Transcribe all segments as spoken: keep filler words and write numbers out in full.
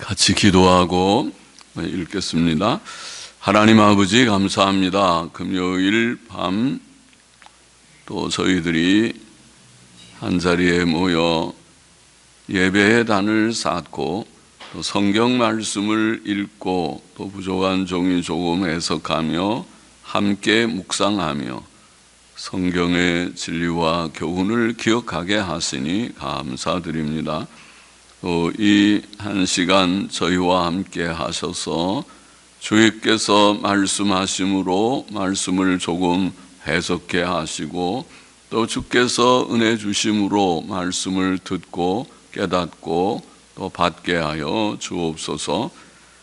같이 기도하고 읽겠습니다. 하나님 아버지 감사합니다. 금요일 밤 또 저희들이 한자리에 모여 예배의 단을 쌓고 또 성경 말씀을 읽고 또 부족한 종이 조금 해석하며 함께 묵상하며 성경의 진리와 교훈을 기억하게 하시니 감사드립니다. 또 이 한 시간 저희와 함께 하셔서 주께서 말씀하심으로 말씀을 조금 해석해 하시고 또 주께서 은혜 주심으로 말씀을 듣고 깨닫고 또 받게 하여 주옵소서.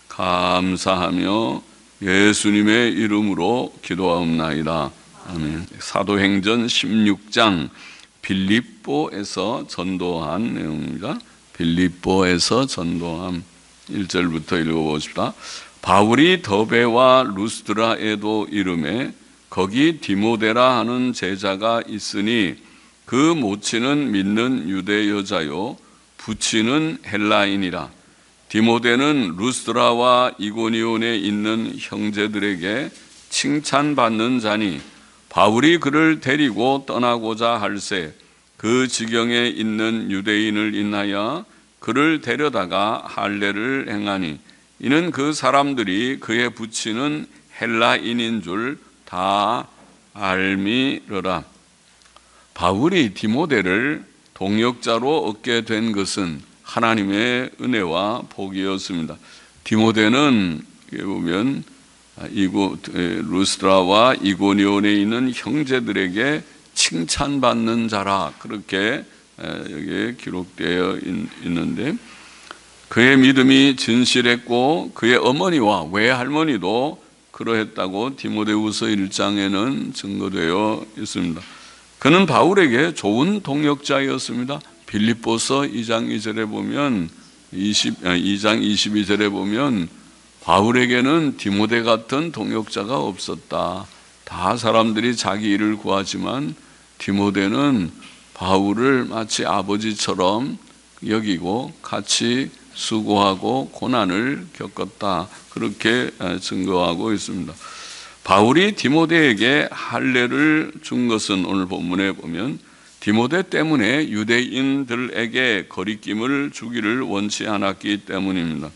감사하며 예수님의 이름으로 기도하옵나이다. 아멘. 사도행전 십육 장 빌립보에서 전도한 내용입니다. 빌립보에서 전도함 일 절부터 읽어보십시다. 바울이 더베와 루스드라에도 이르매 거기 디모데라 하는 제자가 있으니 그 모친은 믿는 유대 여자요 부친은 헬라인이라. 디모데는 루스드라와 이고니온에 있는 형제들에게 칭찬받는 자니 바울이 그를 데리고 떠나고자 할새 그 지경에 있는 유대인을 인하여 그를 데려다가 할례를 행하니 이는 그 사람들이 그의 부친은 헬라인인 줄 다 알미르라. 바울이 디모데를 동역자로 얻게 된 것은 하나님의 은혜와 복이었습니다. 디모데는 보면 이고 루스드라와 이고니온에 있는 형제들에게 칭찬받는 자라 그렇게 여기에 기록되어 있는데 그의 믿음이 진실했고 그의 어머니와 외할머니도 그러했다고 디모데후서 일 장에는 증거되어 있습니다. 그는 바울에게 좋은 동역자였습니다. 빌립보서 이 장 이 절에 보면 이 장 이십이 절에 보면 바울에게는 디모데 같은 동역자가 없었다. 다 사람들이 자기 일을 구하지만 디모데는 바울을 마치 아버지처럼 여기고 같이 수고하고 고난을 겪었다. 그렇게 증거하고 있습니다. 바울이 디모데에게 할례를 준 것은 오늘 본문에 보면 디모데 때문에 유대인들에게 거리낌을 주기를 원치 않았기 때문입니다.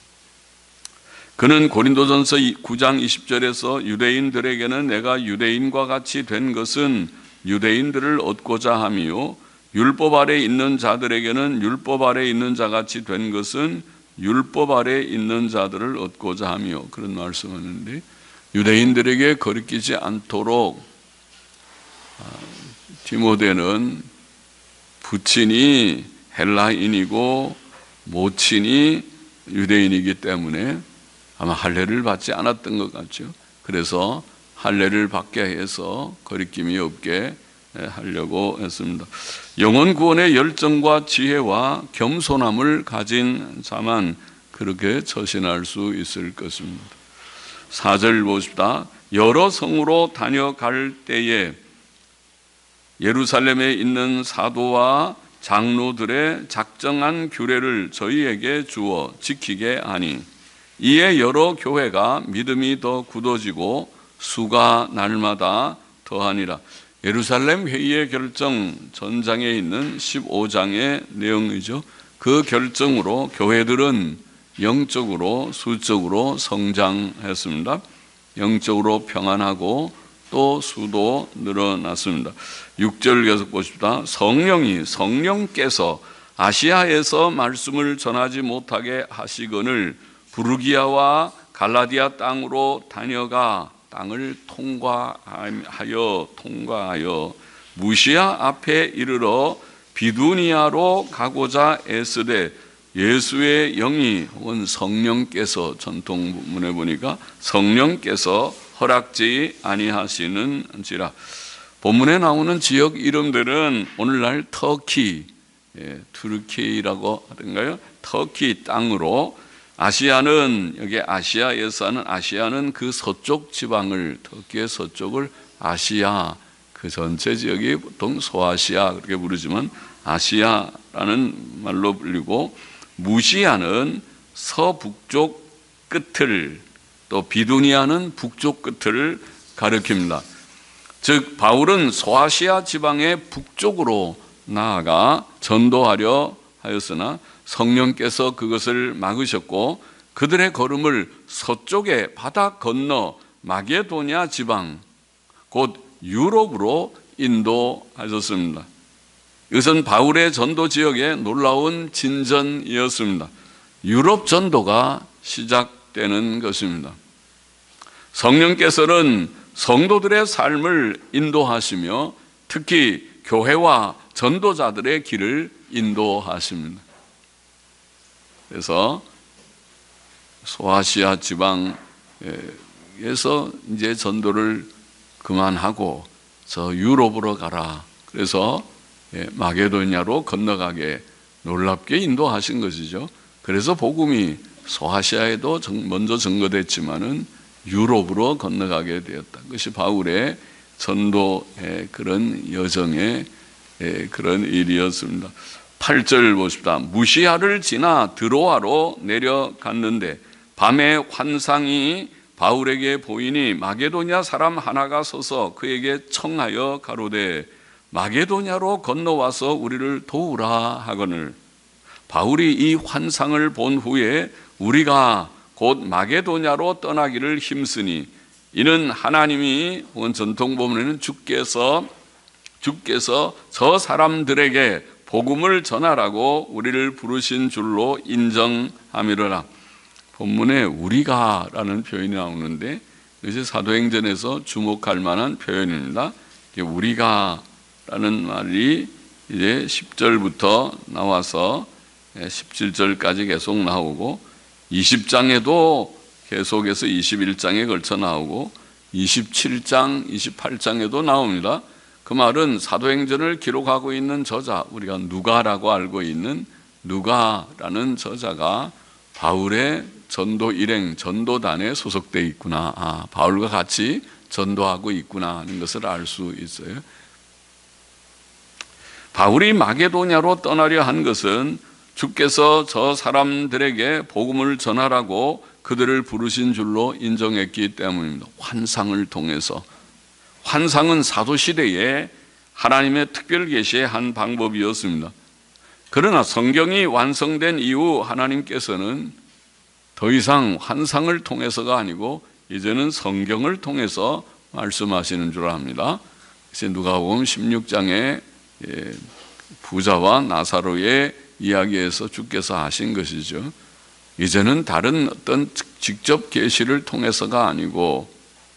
그는 고린도전서 구 장 이십 절에서 유대인들에게는 내가 유대인과 같이 된 것은 유대인들을 얻고자 함이요 율법 아래 있는 자들에게는 율법 아래 있는 자같이 된 것은 율법 아래 있는 자들을 얻고자 하며 그런 말씀하는데 유대인들에게 거리끼지 않도록 디모데는 부친이 헬라인이고 모친이 유대인이기 때문에 아마 할례를 받지 않았던 것 같죠. 그래서 할례를 받게 해서 거리낌이 없게 하려고 했습니다. 영혼 구원의 열정과 지혜와 겸손함을 가진 자만 그렇게 처신할 수 있을 것입니다. 사 절 보십시다. 여러 성으로 다녀갈 때에 예루살렘에 있는 사도와 장로들의 작정한 규례를 저희에게 주어 지키게 하니 이에 여러 교회가 믿음이 더 굳어지고 수가 날마다 더하니라. 예루살렘 회의의 결정 전장에 있는 십오 장의 내용이죠. 그 결정으로 교회들은 영적으로 수적으로 성장했습니다. 영적으로 평안하고 또 수도 늘어났습니다. 육 절 계속 보십시다. 성령이 성령께서 아시아에서 말씀을 전하지 못하게 하시거늘 부르기아와 갈라디아 땅으로 다녀가 땅을 통과하여 통과하여 무시아 앞에 이르러 비두니아로 가고자 애쓰되 예수의 영이 혹은 성령께서 전통 문에 보니까 성령께서 허락지 아니하시는지라. 본문에 나오는 지역 이름들은 오늘날 터키, 예, 투르키라고 하던가요? 터키 땅으로 아시아는 여기 아시아에서 하는 아시아는 그 서쪽 지방을 터키의 서쪽을 아시아 그 전체 지역이 보통 소아시아 그렇게 부르지만 아시아라는 말로 불리고 무시아는 서북쪽 끝을, 또 비두니아는 북쪽 끝을 가리킵니다. 즉 바울은 소아시아 지방의 북쪽으로 나아가 전도하려 하였으나 성령께서 그것을 막으셨고 그들의 걸음을 서쪽에 바다 건너 마게도냐 지방, 곧 유럽으로 인도하셨습니다. 이것은 바울의 전도 지역의 놀라운 진전이었습니다. 유럽 전도가 시작되는 것입니다. 성령께서는 성도들의 삶을 인도하시며 특히 교회와 전도자들의 길을 인도하십니다. 그래서 소아시아 지방에서 이제 전도를 그만하고 저 유럽으로 가라. 그래서 마게도냐로 건너가게 놀랍게 인도하신 것이죠. 그래서 복음이 소아시아에도 먼저 증거됐지만은 유럽으로 건너가게 되었다. 그것이 바울의 전도의 그런 여정의 그런 일이었습니다. 팔 절 보십시다. 무시아를 지나 드로아로 내려갔는데 밤에 환상이 바울에게 보이니 마게도냐 사람 하나가 서서 그에게 청하여 가로되 마게도냐로 건너와서 우리를 도우라 하거늘. 바울이 이 환상을 본 후에 우리가 곧 마게도냐로 떠나기를 힘쓰니 이는 하나님이, 혹은 전통 본문에는 주께서 주께서 저 사람들에게 복음을 전하라고 우리를 부르신 줄로 인정함이로라. 본문에 우리가라는 표현이 나오는데 이것이 사도행전에서 주목할 만한 표현입니다. 우리가라는 말이 이제 십 절부터 나와서 십칠 절까지 계속 나오고 이십 장에도 계속해서 이십일 장에 걸쳐 나오고 이십칠 장, 이십팔 장에도 나옵니다. 그 말은 사도행전을 기록하고 있는 저자, 우리가 누가라고 알고 있는 누가라는 저자가 바울의 전도 일행, 전도단에 소속되어 있구나, 아, 바울과 같이 전도하고 있구나 하는 것을 알 수 있어요. 바울이 마게도냐로 떠나려 한 것은 주께서 저 사람들에게 복음을 전하라고 그들을 부르신 줄로 인정했기 때문입니다. 환상을 통해서. 환상은 사도시대에 하나님의 특별 계시의 한 방법이었습니다. 그러나 성경이 완성된 이후 하나님께서는 더 이상 환상을 통해서가 아니고 이제는 성경을 통해서 말씀하시는 줄 압니다. 그래서 누가복음 십육 장에 부자와 나사로의 이야기에서 주께서 하신 것이죠. 이제는 다른 어떤 직접 계시를 통해서가 아니고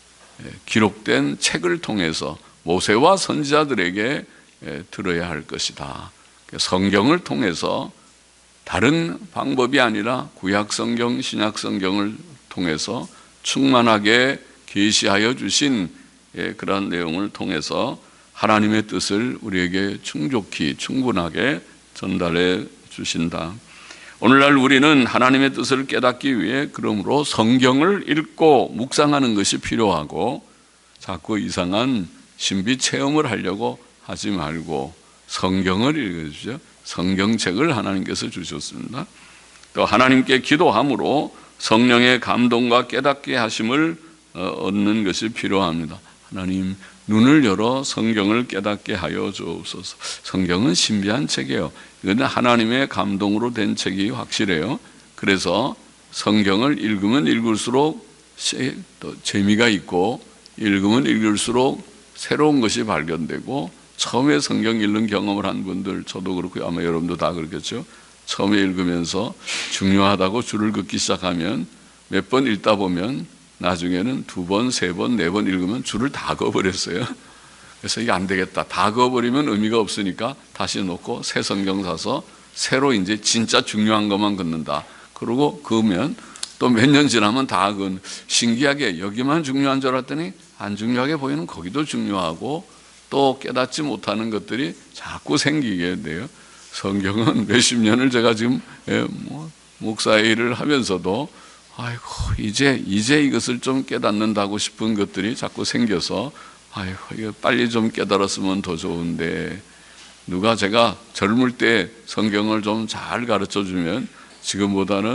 기록된 책을 통해서 모세와 선지자들에게 들어야 할 것이다. 성경을 통해서 다른 방법이 아니라 구약 성경, 신약 성경을 통해서 충만하게 계시하여 주신 그런 내용을 통해서 하나님의 뜻을 우리에게 충족히 충분하게 전달해 주신다. 오늘날 우리는 하나님의 뜻을 깨닫기 위해 그러므로 성경을 읽고 묵상하는 것이 필요하고 자꾸 이상한 신비 체험을 하려고 하지 말고 성경을 읽어주죠. 성경책을 하나님께서 주셨습니다. 또 하나님께 기도함으로 성령의 감동과 깨닫게 하심을 얻는 것이 필요합니다. 하나님 눈을 열어 성경을 깨닫게 하여 주옵소서. 성경은 신비한 책이에요. 이건 하나님의 감동으로 된 책이 확실해요. 그래서 성경을 읽으면 읽을수록 또 재미가 있고 읽으면 읽을수록 새로운 것이 발견되고 처음에 성경 읽는 경험을 한 분들, 저도 그렇고 아마 여러분도 다 그렇겠죠. 처음에 읽으면서 중요하다고 줄을 긋기 시작하면 몇 번 읽다 보면 나중에는 두 번, 세 번, 네 번 읽으면 줄을 다 그어버렸어요. 그래서 이게 안 되겠다. 다 그어버리면 의미가 없으니까 다시 놓고 새 성경 사서 새로 이제 진짜 중요한 것만 긋는다. 그러고 그으면 또 몇 년 지나면 다 그은 신기하게 여기만 중요한 줄 알았더니 안 중요하게 보이는 거기도 중요하고 또 깨닫지 못하는 것들이 자꾸 생기게 돼요. 성경은 몇십 년을 제가 지금 뭐 목사 일을 하면서도 아이고 이제 이제 이것을 좀 깨닫는다고 싶은 것들이 자꾸 생겨서 아이고 이거 빨리 좀 깨달았으면 더 좋은데 누가 제가 젊을 때 성경을 좀 잘 가르쳐 주면 지금보다는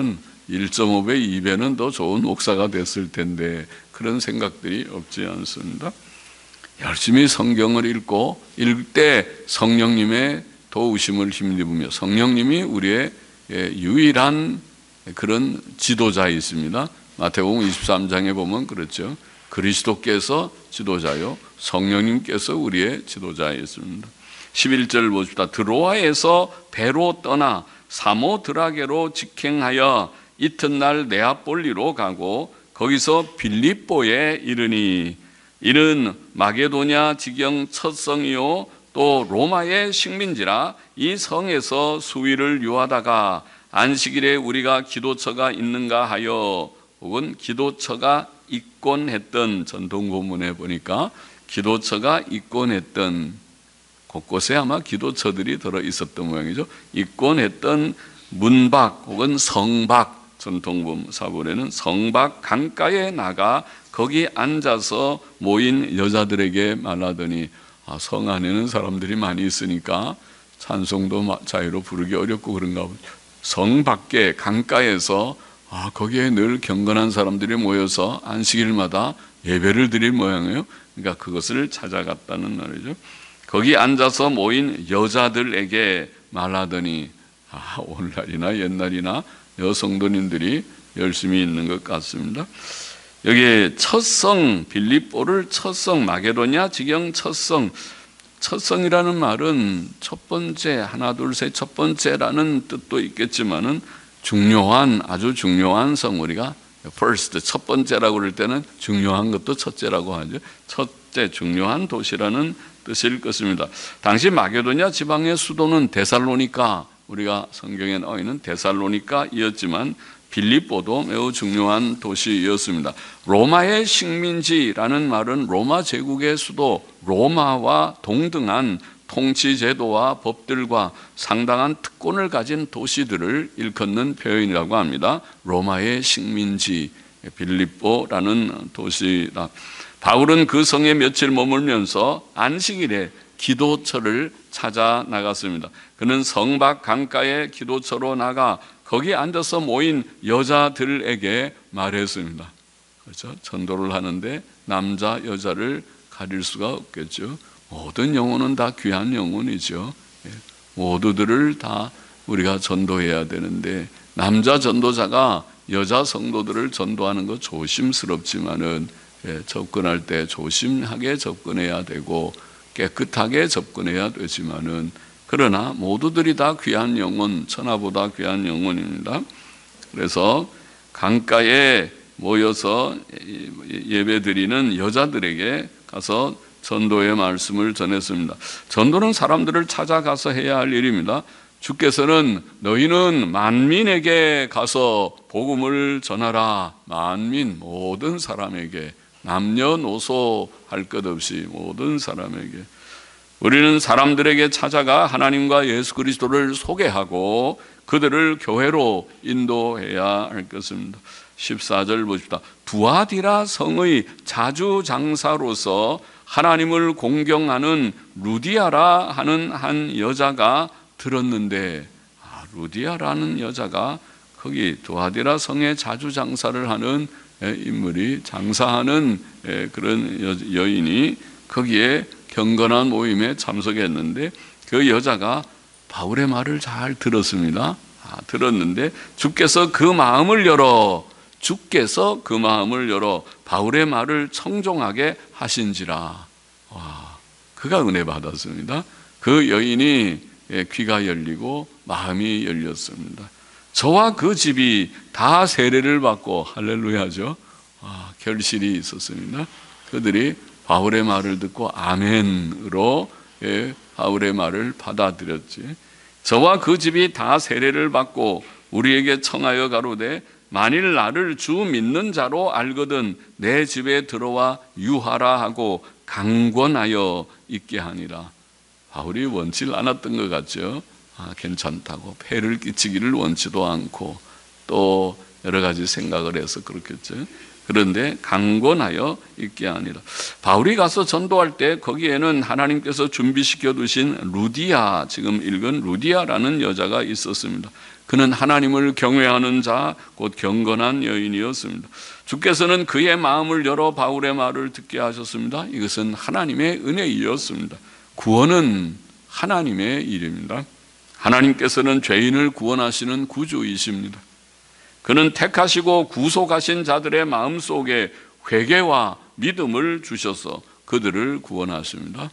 일 점 오 배, 이 배는 더 좋은 목사가 됐을 텐데 그런 생각들이 없지 않습니다. 열심히 성경을 읽고 읽을 때 성령님의 도우심을 힘입으며 성령님이 우리의 유일한 그런 지도자이십니다. 마태복음 이십삼 장에 보면 그렇죠. 그리스도께서 지도자요 성령님께서 우리의 지도자이십니다. 십일 절 보십시다. 드로아에서 배로 떠나 사모드라게로 직행하여 이튿날 네아폴리로 가고 거기서 빌립보에 이르니 이는 마게도냐 지경 첫 성이요 또 로마의 식민지라 이 성에서 수위를 유하다가 안식일에 우리가 기도처가 있는가 하여 혹은 기도처가 있곤 했던 전통 본문에 보니까 기도처가 있곤 했던 곳곳에 아마 기도처들이 들어 있었던 모양이죠. 있곤 했던 문밖 혹은 성밖 전통 사본에는 성밖 강가에 나가 거기 앉아서 모인 여자들에게 말하더니 아, 성 안에는 사람들이 많이 있으니까 찬송도 자유로 부르기 어렵고 그런가 보죠. 성 밖에 강가에서 아, 거기에 늘 경건한 사람들이 모여서 안식일마다 예배를 드릴 모양이에요. 그러니까 그것을 찾아갔다는 말이죠. 거기 앉아서 모인 여자들에게 말하더니 아, 오늘날이나 옛날이나 여성도님들이 열심히 있는 것 같습니다. 여기 첫성 빌립보를 첫성 마게도냐 지경 첫성 첫성이라는 말은 첫 번째 하나 둘 셋 첫 번째라는 뜻도 있겠지만은 중요한 아주 중요한 성 우리가 first 첫 번째라고 그럴 때는 중요한 것도 첫째라고 하죠. 첫째 중요한 도시라는 뜻일 것입니다. 당시 마게도냐 지방의 수도는 데살로니가 우리가 성경에 나와 있는 데살로니가이었지만 빌립보도 매우 중요한 도시였습니다. 로마의 식민지라는 말은 로마 제국의 수도 로마와 동등한 통치 제도와 법들과 상당한 특권을 가진 도시들을 일컫는 표현이라고 합니다. 로마의 식민지 빌립보라는 도시다. 바울은 그 성에 며칠 머물면서 안식일에 기도처를 찾아 나갔습니다. 그는 성 밖 강가에 기도처로 나가 거기 앉아서 모인 여자들에게 말했습니다. 그렇죠? 전도를 하는데 남자 여자를 가릴 수가 없겠죠. 모든 영혼은 다 귀한 영혼이죠. 모두들을 다 우리가 전도해야 되는데 남자 전도자가 여자 성도들을 전도하는 것 조심스럽지만은 접근할 때 조심하게 접근해야 되고 깨끗하게 접근해야 되지만은 그러나 모두들이 다 귀한 영혼, 천하보다 귀한 영혼입니다. 그래서 강가에 모여서 예배드리는 여자들에게 가서 전도의 말씀을 전했습니다. 전도는 사람들을 찾아가서 해야 할 일입니다. 주께서는 너희는 만민에게 가서 복음을 전하라. 만민, 모든 사람에게 남녀노소 할 것 없이 모든 사람에게 우리는 사람들에게 찾아가 하나님과 예수 그리스도를 소개하고 그들을 교회로 인도해야 할 것입니다. 십사 절 보십시다. 두아디라 성의 자주장사로서 하나님을 공경하는 루디아라 하는 한 여자가 들었는데 아, 루디아라는 여자가 거기 두아디라 성에 자주장사를 하는 인물이 장사하는 그런 여인이 거기에 경건한 모임에 참석했는데 그 여자가 바울의 말을 잘 들었습니다. 아, 들었는데 주께서 그 마음을 열어 주께서 그 마음을 열어 바울의 말을 청종하게 하신지라. 와, 그가 은혜 받았습니다. 그 여인이 귀가 열리고 마음이 열렸습니다. 저와 그 집이 다 세례를 받고 할렐루야죠. 아, 결실이 있었습니다. 그들이 바울의 말을 듣고 아멘으로 예, 바울의 말을 받아들였지. 저와 그 집이 다 세례를 받고 우리에게 청하여 가로되 만일 나를 주 믿는 자로 알거든 내 집에 들어와 유하라 하고 강권하여 있게 하니라. 바울이 원치 않았던 것 같죠. 아, 괜찮다고 폐를 끼치기를 원치도 않고 또 여러 가지 생각을 해서 그렇겠죠. 그런데 강권하여 있게 아니라. 바울이 가서 전도할 때 거기에는 하나님께서 준비시켜 두신 루디아, 지금 읽은 루디아라는 여자가 있었습니다. 그는 하나님을 경외하는 자, 곧 경건한 여인이었습니다. 주께서는 그의 마음을 열어 바울의 말을 듣게 하셨습니다. 이것은 하나님의 은혜이었습니다. 구원은 하나님의 일입니다. 하나님께서는 죄인을 구원하시는 구주이십니다. 그는 택하시고 구속하신 자들의 마음속에 회개와 믿음을 주셔서 그들을 구원하십니다.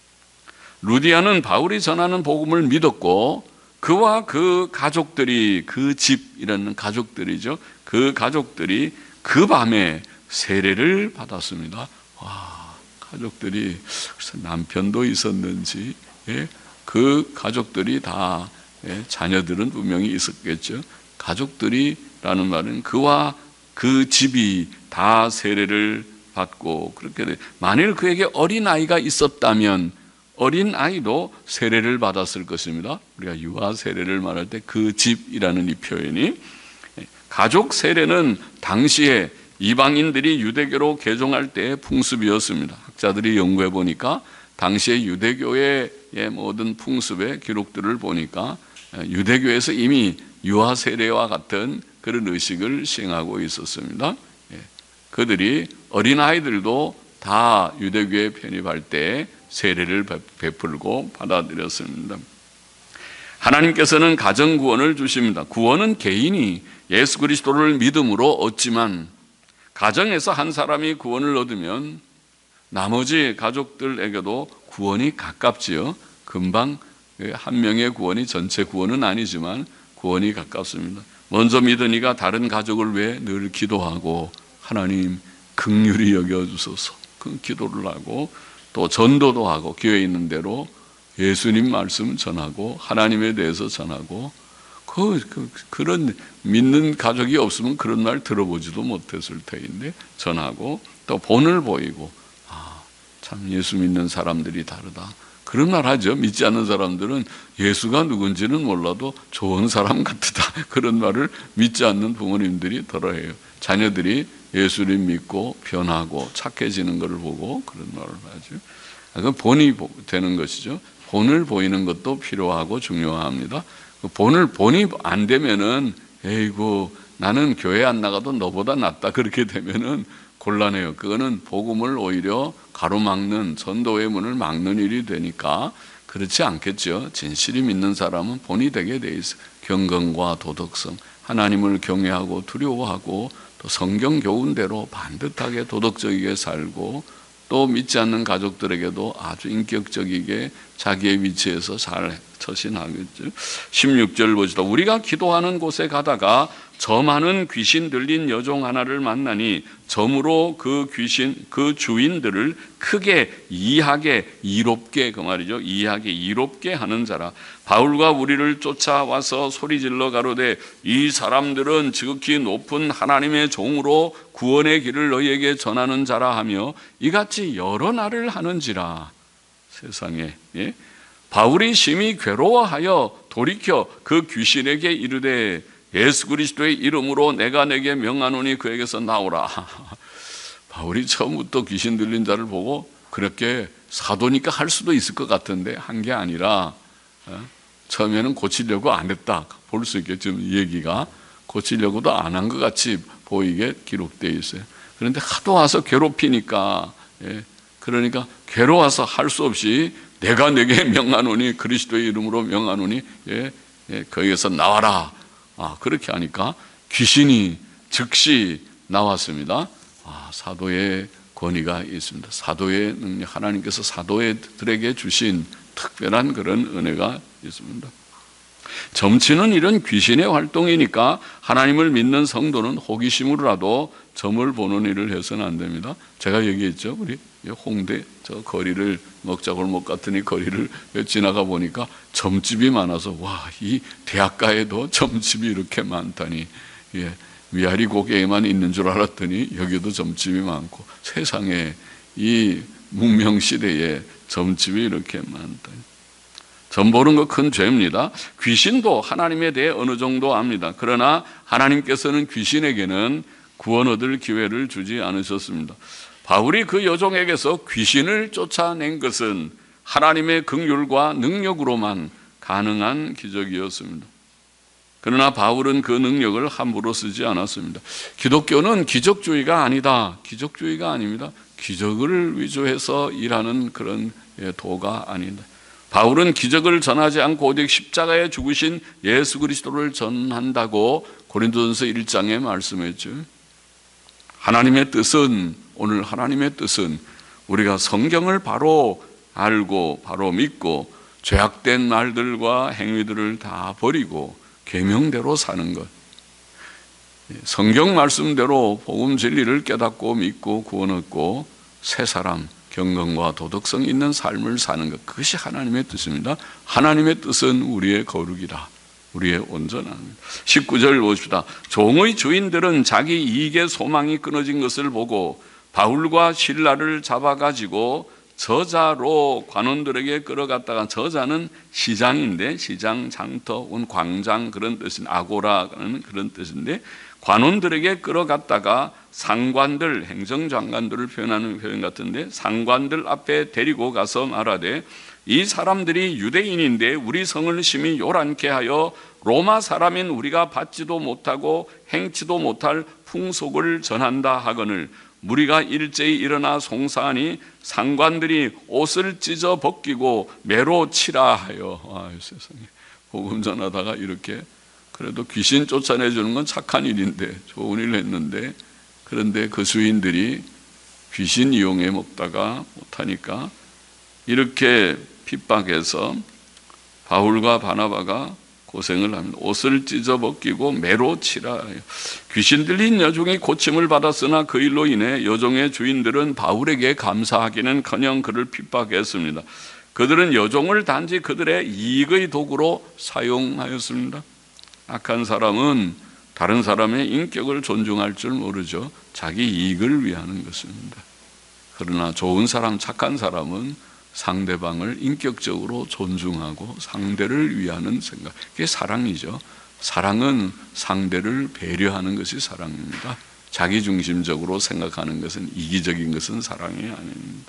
루디아는 바울이 전하는 복음을 믿었고 그와 그 가족들이, 그 집이라는 가족들이죠. 그 가족들이 그 밤에 세례를 받았습니다. 와, 가족들이 남편도 있었는지, 예? 그 가족들이 다, 예? 자녀들은 분명히 있었겠죠. 가족들이라는 말은 그와 그 집이 다 세례를 받고 그렇게 돼. 만일 그에게 어린 아이가 있었다면 어린 아이도 세례를 받았을 것입니다. 우리가 유아 세례를 말할 때 그 집이라는 이 표현이, 가족 세례는 당시에 이방인들이 유대교로 개종할 때의 풍습이었습니다. 학자들이 연구해 보니까 당시의 유대교의 모든 풍습의 기록들을 보니까 유대교에서 이미 유아 세례와 같은 그런 의식을 시행하고 있었습니다. 그들이 어린아이들도 다 유대교에 편입할 때 세례를 베풀고 받아들였습니다. 하나님께서는 가정 구원을 주십니다. 구원은 개인이 예수 그리스도를 믿음으로 얻지만 가정에서 한 사람이 구원을 얻으면 나머지 가족들에게도 구원이 가깝지요. 금방 한 명의 구원이 전체 구원은 아니지만 구원이 가깝습니다. 먼저 믿은 이가 다른 가족을 위해 늘 기도하고 하나님 긍휼히 여겨주소서 그 기도를 하고 또 전도도 하고 기회 있는 대로 예수님 말씀 전하고 하나님에 대해서 전하고 그, 그, 그런 믿는 가족이 없으면 그런 말 들어보지도 못했을 터인데 전하고 또 본을 보이고 아, 참 예수 믿는 사람들이 다르다. 그런 말 하죠. 믿지 않는 사람들은 예수가 누군지는 몰라도 좋은 사람 같다. 그런 말을 믿지 않는 부모님들이 덜어해요. 자녀들이 예수를 믿고 변하고 착해지는 것을 보고 그런 말을 하죠. 그건 본이 되는 것이죠. 본을 보이는 것도 필요하고 중요합니다. 본을 본이 안 되면은 에이구 나는 교회 안 나가도 너보다 낫다 그렇게 되면은 곤란해요. 그거는 복음을 오히려 가로막는 전도의 문을 막는 일이 되니까 그렇지 않겠죠. 진실이 믿는 사람은 본이 되게 돼 있어요. 경건과 도덕성, 하나님을 경외하고 두려워하고 또 성경 교훈대로 반듯하게 도덕적이게 살고 또 믿지 않는 가족들에게도 아주 인격적이게 자기의 위치에서 잘 처신하겠죠. 십육 절 보시다. 우리가 기도하는 곳에 가다가 저 많은 귀신 들린 여종 하나를 만나니 점으로 그 귀신 그 주인들을 크게 이하게 이롭게 그 말이죠. 이하게 이롭게 하는 자라. 바울과 우리를 쫓아와서 소리질러 가로되 이 사람들은 지극히 높은 하나님의 종으로 구원의 길을 너희에게 전하는 자라 하며 이같이 여러 날을 하는지라. 세상에, 예? 바울이 심히 괴로워하여 돌이켜 그 귀신에게 이르되 예수 그리스도의 이름으로 내가 내게 명하노니 그에게서 나오라. 바울이 처음부터 귀신 들린 자를 보고 그렇게 사도니까 할 수도 있을 것 같은데 한 게 아니라 처음에는 고치려고 안 했다. 볼 수 있겠죠. 이 얘기가 고치려고도 안 한 것 같이 보이게 기록되어 있어요. 그런데 하도 와서 괴롭히니까, 예, 그러니까 괴로워서 할 수 없이 내가 내게 명하노니 그리스도의 이름으로 명하노니 예, 예, 거기에서 나와라. 아, 그렇게 하니까 귀신이 즉시 나왔습니다. 아, 사도의 권위가 있습니다. 사도의 능력, 하나님께서 사도들에게 주신 특별한 그런 은혜가 있습니다. 점치는 이런 귀신의 활동이니까 하나님을 믿는 성도는 호기심으로라도 점을 보는 일을 해서는 안 됩니다. 제가 얘기했죠. 우리 홍대 저 거리를 먹자골목 같으니 거리를 지나가 보니까 점집이 많아서 와, 이 대학가에도 점집이 이렇게 많다니, 예, 위아리 고개에만 있는 줄 알았더니 여기도 점집이 많고 세상에 이 문명 시대에 점집이 이렇게 많다니. 점 보는 거 큰 죄입니다. 귀신도 하나님에 대해 어느 정도 압니다. 그러나 하나님께서는 귀신에게는 구원 얻을 기회를 주지 않으셨습니다. 바울이 그 여종에게서 귀신을 쫓아낸 것은 하나님의 긍휼과 능력으로만 가능한 기적이었습니다. 그러나 바울은 그 능력을 함부로 쓰지 않았습니다. 기독교는 기적주의가 아니다. 기적주의가 아닙니다. 기적을 위주해서 일하는 그런 도가 아니다. 바울은 기적을 전하지 않고 오직 십자가에 죽으신 예수 그리스도를 전한다고 고린도전서 일 장에 말씀했죠. 하나님의 뜻은, 오늘 하나님의 뜻은 우리가 성경을 바로 알고 바로 믿고 죄악된 말들과 행위들을 다 버리고 계명대로 사는 것, 성경 말씀대로 복음 진리를 깨닫고 믿고 구원 얻고 새 사람, 경건과 도덕성 있는 삶을 사는 것, 그것이 하나님의 뜻입니다. 하나님의 뜻은 우리의 거룩이라, 우리의 온전함입니다. 십구 절 보십시다. 종의 주인들은 자기 이익의 소망이 끊어진 것을 보고 바울과 실라를 잡아가지고 저자로 관원들에게 끌어갔다가, 저자는 시장인데, 시장, 장터, 광장 그런 뜻인, 아고라는 그런 뜻인데, 관원들에게 끌어갔다가 상관들, 행정장관들을 표현하는 표현 같은데, 상관들 앞에 데리고 가서 말하되, 이 사람들이 유대인인데 우리 성을 심히 요란케 하여 로마 사람인 우리가 받지도 못하고 행치도 못할 풍속을 전한다 하거늘 무리가 일제히 일어나 송사하니 상관들이 옷을 찢어 벗기고 매로 치라 하여. 아유, 세상에, 복음 전하다가 이렇게, 그래도 귀신 쫓아내주는 건 착한 일인데, 좋은 일을 했는데, 그런데 그 수인들이 귀신 이용해 먹다가 못하니까 이렇게 핍박해서 바울과 바나바가 고생을 합니다. 옷을 찢어 벗기고 매로 치라. 귀신 들린 여종이 고침을 받았으나 그 일로 인해 여종의 주인들은 바울에게 감사하기는커녕 그를 핍박했습니다. 그들은 여종을 단지 그들의 이익의 도구로 사용하였습니다. 악한 사람은 다른 사람의 인격을 존중할 줄 모르죠. 자기 이익을 위하는 것입니다. 그러나 좋은 사람, 착한 사람은 상대방을 인격적으로 존중하고 상대를 위하는 생각, 그게 사랑이죠. 사랑은 상대를 배려하는 것이 사랑입니다. 자기중심적으로 생각하는 것은, 이기적인 것은 사랑이 아닙니다.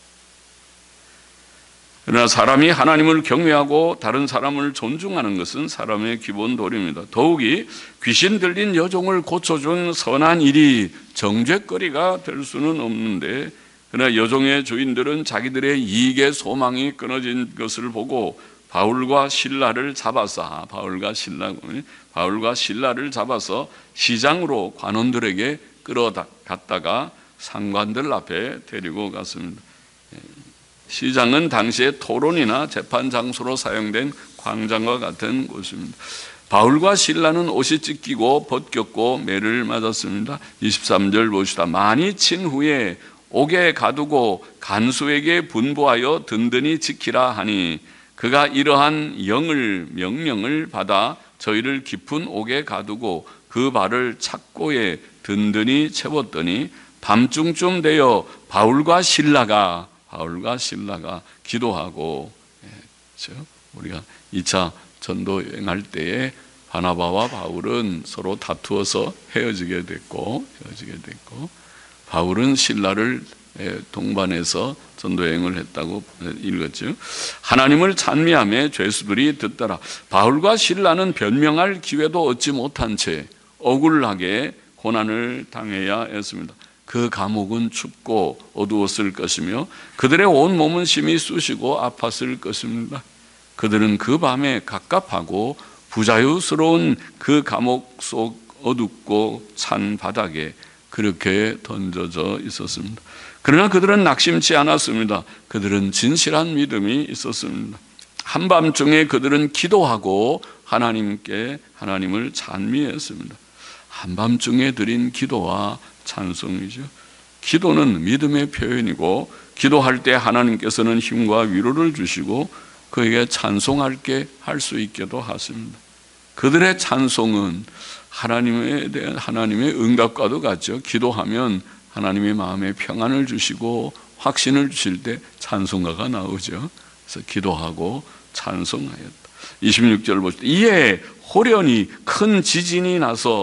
그러나 사람이 하나님을 경외하고 다른 사람을 존중하는 것은 사람의 기본 도리입니다. 더욱이 귀신 들린 여종을 고쳐준 선한 일이 정죄거리가 될 수는 없는데, 그러나 여종의 주인들은 자기들의 이익의 소망이 끊어진 것을 보고 바울과 실라를 잡아서, 아, 바울과 실라, 바울과 실라를 잡아서 시장으로 관원들에게 끌어갔다가 상관들 앞에 데리고 갔습니다. 시장은 당시에 토론이나 재판 장소로 사용된 광장과 같은 곳입니다. 바울과 실라는 옷이 찢기고 벗겼고 매를 맞았습니다. 이십삼 절 보시다. 많이 친 후에 옥에 가두고 간수에게 분부하여 든든히 지키라 하니 그가 이러한 영을 명령을 받아 저희를 깊은 옥에 가두고 그 발을 착고에 든든히 채웠더니 밤중쯤 되어 바울과 실라가 바울과 실라가 기도하고, 그렇죠? 우리가 이 차 전도 여행할 때에 바나바와 바울은 서로 다투어서 헤어지게 됐고 헤어지게 됐고 바울은 실라를 동반해서 전도 여행을 했다고 읽었죠. 하나님을 찬미하며 죄수들이 듣더라. 바울과 실라는 변명할 기회도 얻지 못한 채 억울하게 고난을 당해야 했습니다. 그 감옥은 춥고 어두웠을 것이며 그들의 온 몸은 심히 쑤시고 아팠을 것입니다. 그들은 그 밤에 갑갑하고 부자유스러운 그 감옥 속 어둡고 찬 바닥에 그렇게 던져져 있었습니다. 그러나 그들은 낙심치 않았습니다. 그들은 진실한 믿음이 있었습니다. 한밤중에 그들은 기도하고 하나님께 하나님을 찬미했습니다. 한밤중에 드린 기도와 찬송이죠. 기도는 믿음의 표현이고 기도할 때 하나님께서는 힘과 위로를 주시고 그에게 찬송할게 할 수 있게도 하십니다. 그들의 찬송은 하나님에 대한 하나님의 응답과도 같죠. 기도하면 하나님의 마음에 평안을 주시고 확신을 주실 때 찬송가가 나오죠. 그래서 기도하고 찬송하였다. 이십육 절 보시다. 이에 호련히 큰 지진이 나서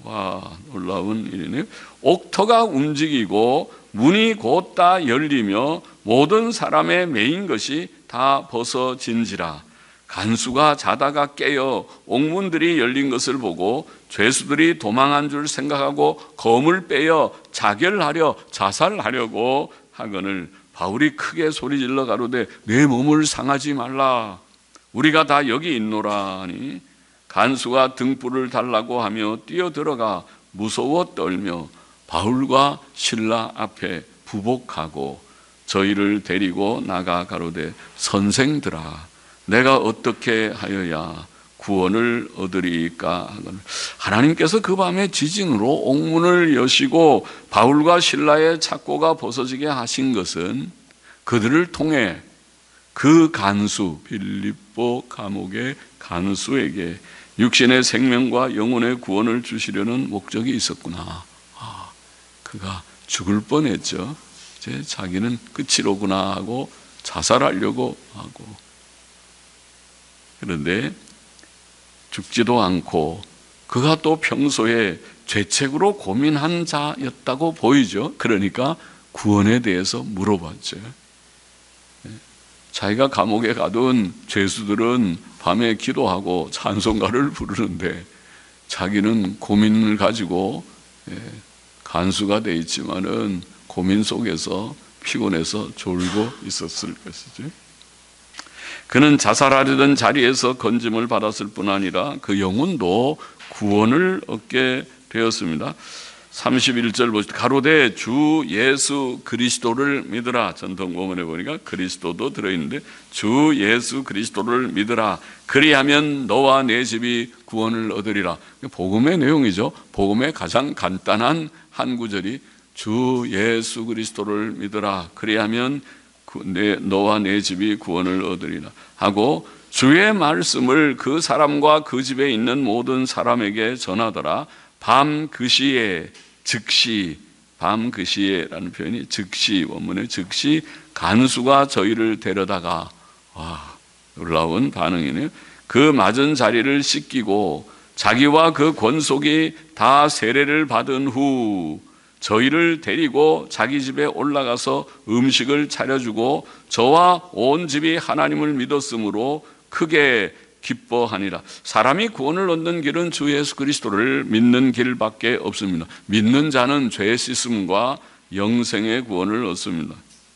와, 놀라운 일이네요. 옥터가 움직이고 문이 곧 다 열리며 모든 사람의 매인 것이 다 벗어진지라. 간수가 자다가 깨어 옥문들이 열린 것을 보고 죄수들이 도망한 줄 생각하고 검을 빼어 자결하려 자살하려고 하거늘 바울이 크게 소리질러 가로되 내 몸을 상하지 말라. 우리가 다 여기 있노라 하니 간수가 등불을 달라고 하며 뛰어들어가 무서워 떨며 바울과 실라 앞에 부복하고 저희를 데리고 나가 가로되 선생들아 내가 어떻게 하여야 구원을 얻으리까 하거늘 하나님께서 그 밤에 지진으로 옥문을 여시고 바울과 실라의 착고가 벗어지게 하신 것은 그들을 통해 그 간수 빌립보 감옥의 간수에게 육신의 생명과 영혼의 구원을 주시려는 목적이 있었구나. 아, 그가 죽을 뻔했죠. 이제 자기는 끝이로구나 하고 자살하려고 하고 그런데 죽지도 않고 그가 또 평소에 죄책으로 고민한 자였다고 보이죠. 그러니까 구원에 대해서 물어봤죠. 자기가 감옥에 가둔 죄수들은 밤에 기도하고 찬송가를 부르는데 자기는 고민을 가지고 간수가 돼 있지만은 고민 속에서 피곤해서 졸고 있었을 것이죠. 그는 자살하려던 자리에서 건짐을 받았을 뿐 아니라 그 영혼도 구원을 얻게 되었습니다. 삼십일 절 보시죠. 가로되 주 예수 그리스도를 믿으라. 전통본문에 보니까 그리스도도 들어있는데 주 예수 그리스도를 믿으라. 그리하면 너와 내 집이 구원을 얻으리라. 복음의 내용이죠. 복음의 가장 간단한 한 구절이 주 예수 그리스도를 믿으라. 그리하면 내, 너와 내 집이 구원을 얻으리라 하고 주의 말씀을 그 사람과 그 집에 있는 모든 사람에게 전하더라. 밤 그 시에 즉시 밤 그 시에라는 표현이 즉시 원문에 즉시 간수가 저희를 데려다가 와 놀라운 반응이네요. 그 맞은 자리를 씻기고 자기와 그 권속이 다 세례를 받은 후 저희를 데리고 자기 집에 올라가서 음식을 차려주고 저와 온 집이 하나님을 믿었으므로 크게 기뻐하니라. 사람이 구원을 얻는 길은 주 예수 그리스도를 믿는 길밖에 없습니다. 믿는 자는 죄 씻음과 영생의 구원을 얻습니다.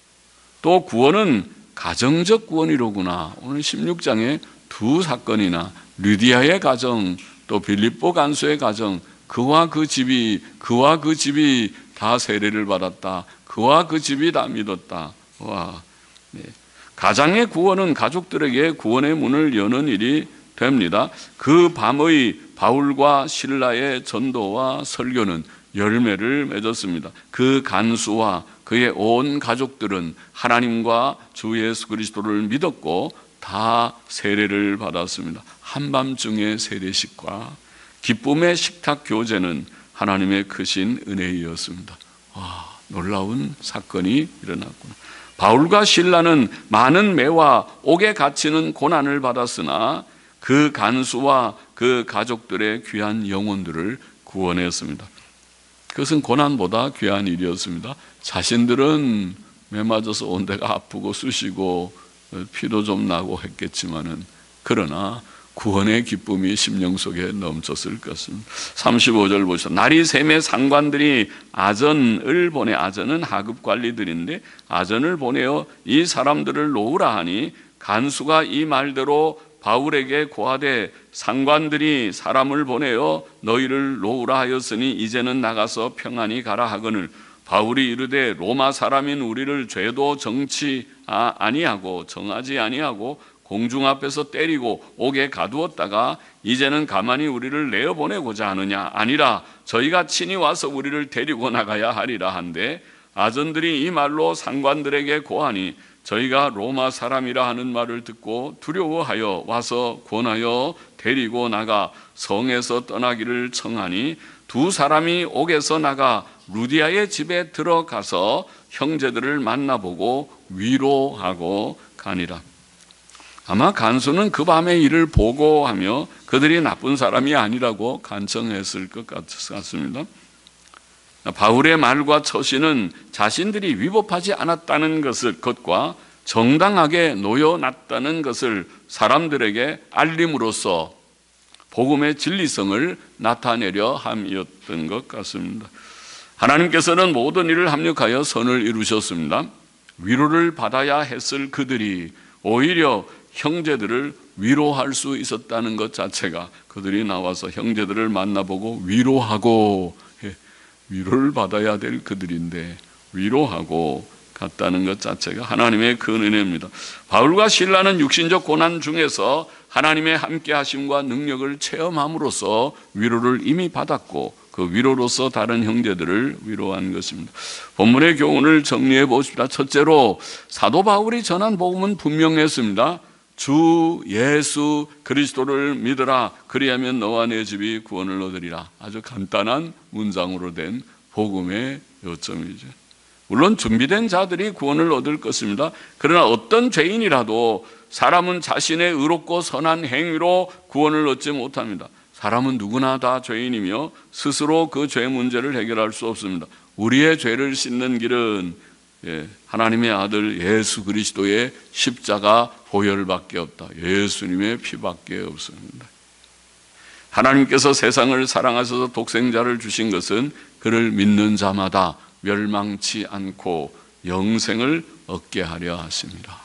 또 구원은 가정적 구원이로구나. 오늘 십육 장에 두 사건이나 lydia의 가정 또 빌립보 간수의 가정 그와 그 집이 그와 그 집이 다 세례를 받았다. 그와 그 집이 다 믿었다. 와, 네. 가장의 구원은 가족들에게 구원의 문을 여는 일이 됩니다. 그 밤의 바울과 실라의 전도와 설교는 열매를 맺었습니다. 그 간수와 그의 온 가족들은 하나님과 주 예수 그리스도를 믿었고 다 세례를 받았습니다. 한밤중의 세례식과 기쁨의 식탁 교제는 하나님의 크신 은혜이었습니다. 와, 놀라운 사건이 일어났구나. 바울과 실라는 많은 매와 옥에 갇히는 고난을 받았으나 그 간수와 그 가족들의 귀한 영혼들을 구원했습니다. 그것은 고난보다 귀한 일이었습니다. 자신들은 매 맞아서 온 데가 아프고 쑤시고 피도 좀 나고 했겠지만은 그러나 구원의 기쁨이 심령 속에 넘쳤을 것입니다. 삼십오 절 보시죠. 날이 샘의 상관들이 아전을 보내, 아전은 하급 관리들인데 아전을 보내어 이 사람들을 놓으라 하니 간수가 이 말대로 바울에게 고하되 상관들이 사람을 보내어 너희를 놓으라 하였으니 이제는 나가서 평안히 가라 하거늘 바울이 이르되 로마 사람인 우리를 죄도 정치 아니하고 정하지 아니하고 공중 앞에서 때리고 옥에 가두었다가 이제는 가만히 우리를 내어보내고자 하느냐? 아니라 저희가 친히 와서 우리를 데리고 나가야 하리라 한데 아전들이 이 말로 상관들에게 고하니 저희가 로마 사람이라 하는 말을 듣고 두려워하여 와서 권하여 데리고 나가 성에서 떠나기를 청하니 두 사람이 옥에서 나가 루디아의 집에 들어가서 형제들을 만나보고 위로하고 가니라. 아마 간수는 그 밤의 일을 보고하며 그들이 나쁜 사람이 아니라고 간청했을 것 같습니다. 바울의 말과 처신은 자신들이 위법하지 않았다는 것을, 것과 정당하게 놓여놨다는 것을 사람들에게 알림으로써 복음의 진리성을 나타내려 함이었던 것 같습니다. 하나님께서는 모든 일을 합력하여 선을 이루셨습니다. 위로를 받아야 했을 그들이 오히려 형제들을 위로할 수 있었다는 것 자체가, 그들이 나와서 형제들을 만나보고 위로하고, 위로를 받아야 될 그들인데 위로하고 갔다는 것 자체가 하나님의 큰 은혜입니다. 바울과 실라는 육신적 고난 중에서 하나님의 함께 하심과 능력을 체험함으로써 위로를 이미 받았고 그 위로로서 다른 형제들을 위로한 것입니다. 본문의 교훈을 정리해 보십시다. 첫째로 사도 바울이 전한 복음은 분명했습니다. 주 예수 그리스도를 믿으라. 그리하면 너와 내 집이 구원을 얻으리라. 아주 간단한 문장으로 된 복음의 요점이죠. 물론 준비된 자들이 구원을 얻을 것입니다. 그러나 어떤 죄인이라도 사람은 자신의 의롭고 선한 행위로 구원을 얻지 못합니다. 사람은 누구나 다 죄인이며 스스로 그 죄 문제를 해결할 수 없습니다. 우리의 죄를 씻는 길은 하나님의 아들 예수 그리스도의 십자가 보혈밖에 없다. 예수님의 피밖에 없습니다. 하나님께서 세상을 사랑하셔서 독생자를 주신 것은 그를 믿는 자마다 멸망치 않고 영생을 얻게 하려 하십니다.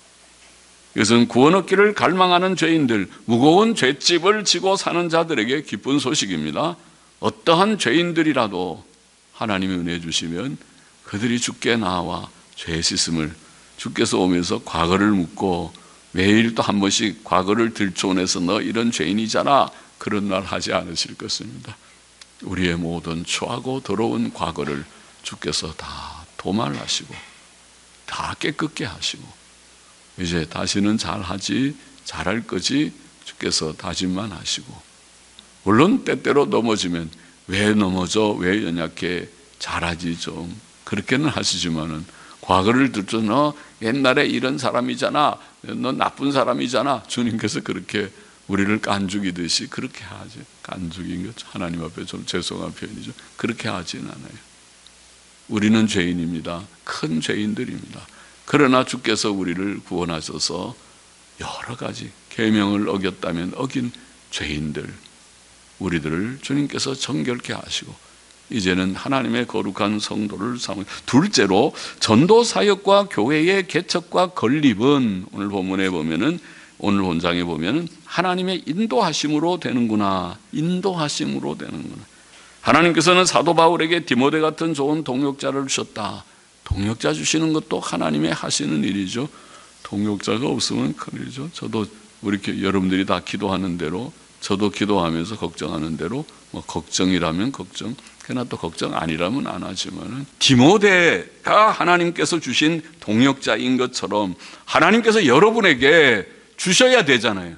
이것은 구원 얻기를 갈망하는 죄인들, 무거운 죄집을 지고 사는 자들에게 기쁜 소식입니다. 어떠한 죄인들이라도 하나님이 은혜 주시면 그들이 주께 나와 죄 씻음을, 주께서 오면서 과거를 묻고 매일 또 한 번씩 과거를 들춰내서 너 이런 죄인이잖아, 그런 말 하지 않으실 것입니다. 우리의 모든 추하고 더러운 과거를 주께서 다 도말하시고 다 깨끗게 하시고 이제 다시는 잘하지, 잘할 거지 주께서 다짐만 하시고, 물론 때때로 넘어지면 왜 넘어져, 왜 연약해, 잘하지 좀, 그렇게는 하시지만은 과거를 들춰 너 옛날에 이런 사람이잖아, 너 나쁜 사람이잖아, 주님께서 그렇게 우리를 깐죽이듯이 그렇게 하지. 깐죽인 것 하나님 앞에 좀 죄송한 표현이죠. 그렇게 하진 않아요. 우리는 죄인입니다. 큰 죄인들입니다. 그러나 주께서 우리를 구원하셔서 여러 가지 계명을 어겼다면 어긴 죄인들, 우리들을 주님께서 정결케 하시고 이제는 하나님의 거룩한 성도를 삼으. 둘째로 전도 사역과 교회의 개척과 건립은 오늘 본문에 보면은, 오늘 본장에 보면은 하나님의 인도하심으로 되는구나. 인도하심으로 되는구나. 하나님께서는 사도 바울에게 디모데 같은 좋은 동역자를 주셨다. 동역자 주시는 것도 하나님의 하시는 일이죠. 동역자가 없으면 큰일이죠. 저도 우리 여러분들이 다 기도하는 대로, 저도 기도하면서 걱정하는 대로, 뭐 걱정이라면 걱정, 그러나 또 걱정 아니라면 안 하지만은 디모데가 하나님께서 주신 동역자인 것처럼 하나님께서 여러분에게 주셔야 되잖아요.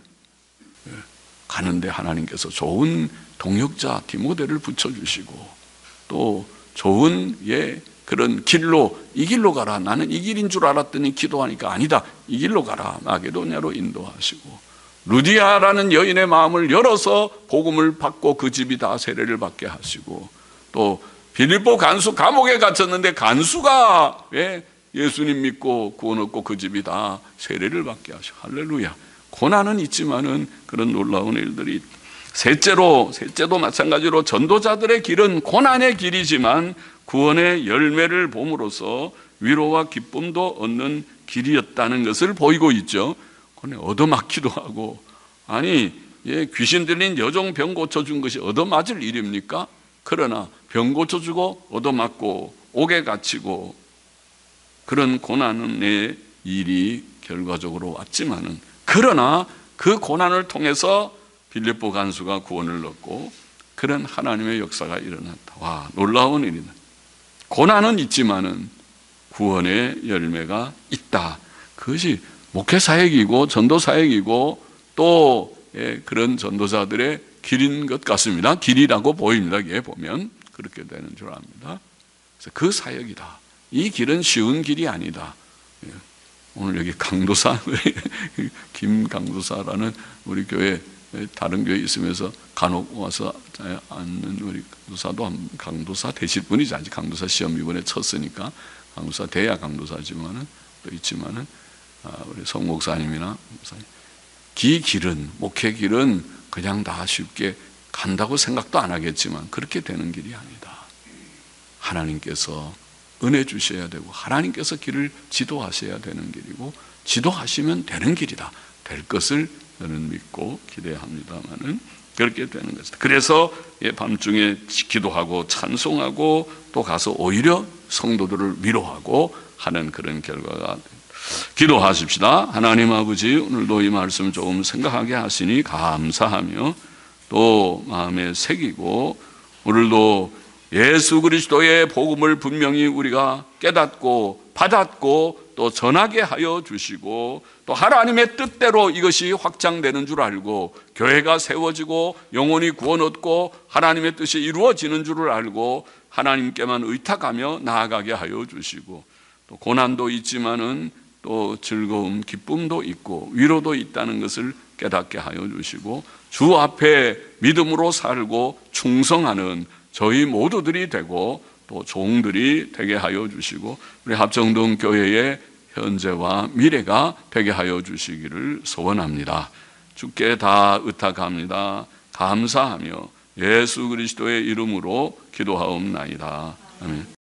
가는데 하나님께서 좋은 동역자 디모데를 붙여주시고 또 좋은 예 그런 길로, 이 길로 가라. 나는 이 길인 줄 알았더니 기도하니까 아니다, 이 길로 가라. 마게도냐로 인도하시고, 루디아라는 여인의 마음을 열어서 복음을 받고 그 집이 다 세례를 받게 하시고, 또 빌립보 간수 감옥에 갇혔는데 간수가 예, 예수님 믿고 구원 얻고 그 집이 다 세례를 받게 하시고, 할렐루야. 고난은 있지만은 그런 놀라운 일들이. 셋째로, 셋째도 마찬가지로 전도자들의 길은 고난의 길이지만 구원의 열매를 봄으로써 위로와 기쁨도 얻는 길이었다는 것을 보이고 있죠. 얻어맞기도 하고, 아니 예, 귀신 들린 여종 병 고쳐준 것이 얻어맞을 일입니까? 그러나 병 고쳐주고 얻어맞고 옥에 갇히고 그런 고난의 일이 결과적으로 왔지만은, 그러나 그 고난을 통해서 빌립보 간수가 구원을 얻고 그런 하나님의 역사가 일어났다. 와, 놀라운 일이다. 고난은 있지만은 구원의 열매가 있다. 그것이 목회 사역이고 전도 사역이고 또 예, 그런 전도자들의 길인 것 같습니다. 길이라고 보입니다. 이게 보면 그렇게 되는 줄 압니다. 그래서 그 사역이다. 이 길은 쉬운 길이 아니다. 예. 오늘 여기 강도사, 김 강도사라는 우리 교회 다른 교회 있으면서 간혹 와서 앉는 우리 강도사도 강도사 되실 분이지. 아직 강도사 시험 이번에 쳤으니까 강도사 돼야 강도사지만은 또 있지만은 우리 성 목사님이나 목사님, 기 길은 목회 길은 그냥 다 쉽게 간다고 생각도 안 하겠지만 그렇게 되는 길이 아니다. 하나님께서 은혜 주셔야 되고 하나님께서 길을 지도하셔야 되는 길이고 지도하시면 되는 길이다. 될 것을 저는 믿고 기대합니다만은 그렇게 되는 것이다. 그래서 밤중에 기도하고 찬송하고 또 가서 오히려 성도들을 위로하고 하는 그런 결과가 됩니다. 기도하십시다. 하나님 아버지, 오늘도 이 말씀 조금 생각하게 하시니 감사하며 또 마음에 새기고 오늘도 예수 그리스도의 복음을 분명히 우리가 깨닫고 받았고 또 전하게 하여 주시고 또 하나님의 뜻대로 이것이 확장되는 줄 알고 교회가 세워지고 영혼이 구원 얻고 하나님의 뜻이 이루어지는 줄을 알고 하나님께만 의탁하며 나아가게 하여 주시고 또 고난도 있지만은 또 즐거움, 기쁨도 있고 위로도 있다는 것을 깨닫게 하여 주시고 주 앞에 믿음으로 살고 충성하는 저희 모두들이 되고 또 종들이 되게 하여 주시고 우리 합정동 교회의 현재와 미래가 되게 하여 주시기를 소원합니다. 주께 다 의탁합니다. 감사하며 예수 그리스도의 이름으로 기도하옵나이다. 아멘.